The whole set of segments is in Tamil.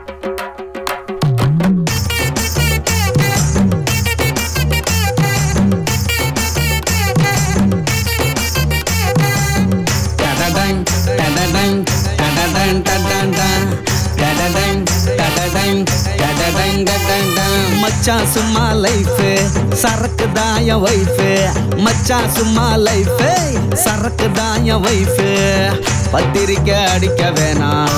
மச்சான் சும்மா லைஃப் சரக்கு தாய வைஃப் மச்சான் சும்மா லைஃப் சரக்கு தாய வைஃப் பத்திரிக்கை அடிக்க வேணாம்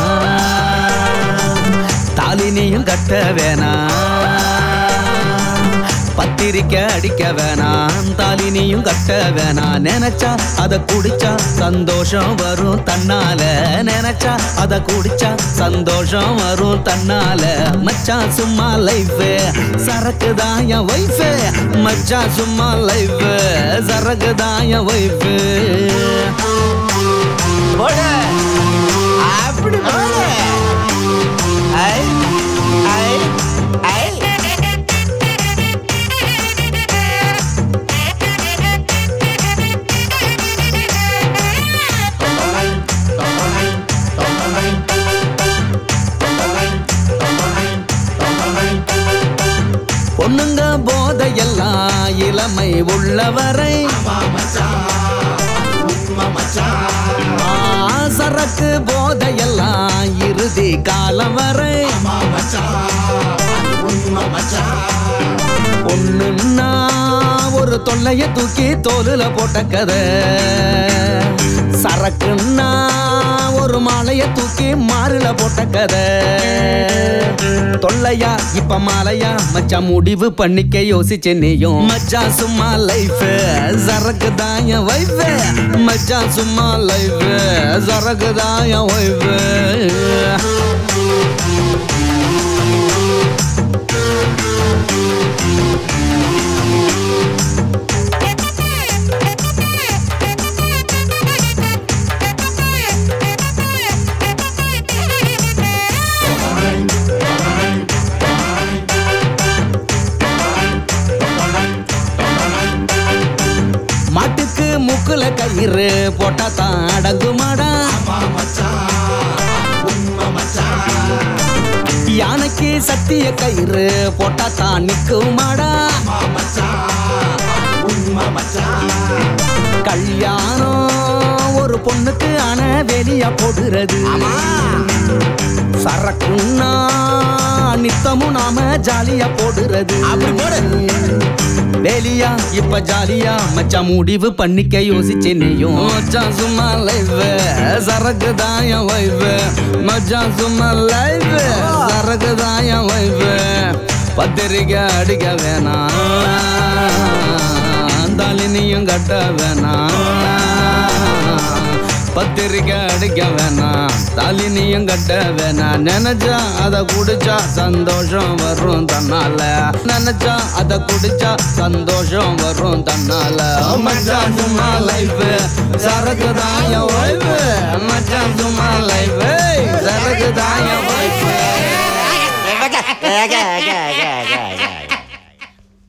தாலினியும் கட்ட வேணாம் பத்திரிக்கை அடிக்க வேணாம் தாலினியும் கட்ட வேணாம் நினைச்சா அத குடிச்சா சந்தோஷம் வரும் தன்னால நினைச்சா அத குடிச்சா சந்தோஷம் வரும் தன்னால மச்சான் சும்மா லைஃப் சரக்கு தாய வைஃப் மச்சான் சும்மா லைஃப் சரக்கு தாய வைஃப் அப்படி பொண்ணுங்க போதையெல்லாம் இளமை உள்ளவரை சரக்கு போதையெல்லாம் இறுதி காலம் வரை பொண்ணுன்னா ஒரு தொல்லைய தூக்கி தோலுல போட்ட கதை சரக்குன்னா ஒரு மாலைய தூக்கி மாறுல போட்ட கதை தொல்லையா இப்ப மாலையா மச்சான் முடிவு பண்ணிக்க யோசிச்சு நீயும் மச்சான் சும்மா லைஃப் சரக்கு தாய வைஃப் மச்சான் சும்மா லைஃப் சரக்கு தாய வைஃப் மாட்டுக்கு முக்குல கயிறு போட்டா தான் அடங்குமாடா யானைக்கு சத்திய கயிறு போட்டா தான் நிக்குமாடா கல்யாணம் ஒரு பொண்ணுக்கு ஆன வெளியா போடுறது சரக்குன்னா நித்தமும் நாம ஜாலியா போடுறது வேலியா இப்ப ஜாலியா மச்சான் முடிவு பண்ணிக்க யோசிச்சு நீயும் மச்சான் சும்மா லைஃப் சரக்கு தாய வைஃப் மச்சான் சும்மா லைஃப் சரக்கு தாய வைஃப் பத்திரிக்கை அடிக்க வேணாம் தாலினியும் கட்ட வேணாம் பத்திரிக்கை அடிக்க வேணாம் தாலினியும் கட்ட வேணாம் நினைச்சா அத குடிச்சா சந்தோஷம் வரும் தன்னால நினைச்சா அத குடிச்சா சந்தோஷம் வரும் தன்னால மச்சான் சும்மா லைஃப் சரக்கு தாய